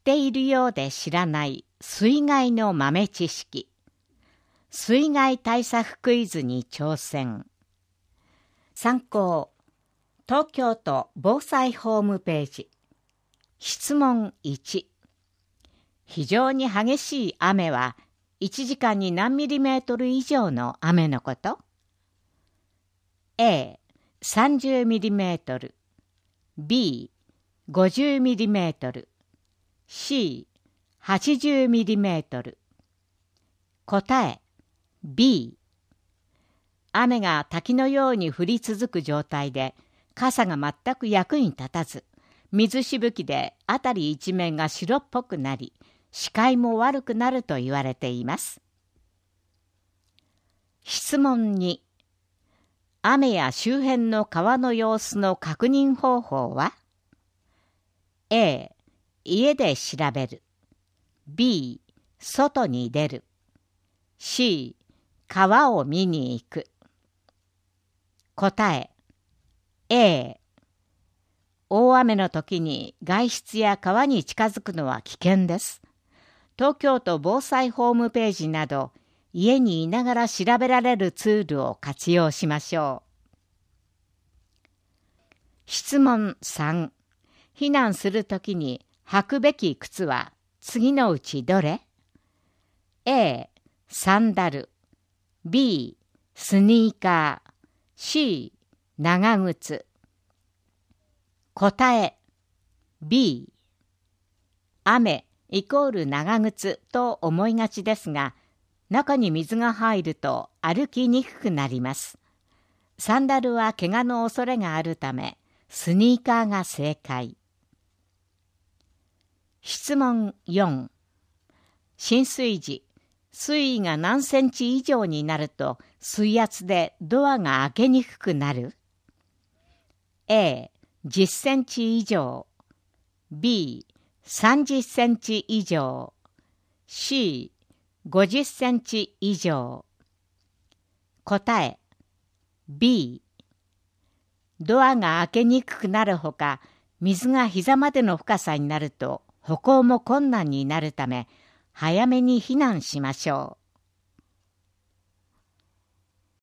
っているようで知らない水害の豆知識。水害対策クイズに挑戦。参考、東京都防災ホームページ。質問1。非常に激しい雨は1時間に何ミリメートル以上の雨のこと？ A、30ミリメートル、B、50ミリメートル、C、80ミリメートル。答え、B。雨が滝のように降り続く状態で、傘が全く役に立たず、水しぶきで辺り一面が白っぽくなり、視界も悪くなると言われています。質問2。雨や周辺の川の様子の確認方法は？ A、家で調べる。B、外に出る。C、川を見に行く。答え、A。大雨の時に外出や川に近づくのは危険です。東京都防災ホームページなど、家にいながら調べられるツールを活用しましょう。質問3。避難するときに履くべき靴は次のうちどれ？ A、サンダル。B、スニーカー。C、長靴。答え、B。雨イコール長靴と思いがちですが、中に水が入ると歩きにくくなります。サンダルは怪我の恐れがあるため、スニーカーが正解。質問4。浸水時、水位が何センチ以上になると水圧でドアが開けにくくなる？ A、10センチ以上。B、30センチ以上。C、50センチ以上。答え、B。ドアが開けにくくなるほか、水が膝までの深さになると歩行も困難になるため、早めに避難しましょう。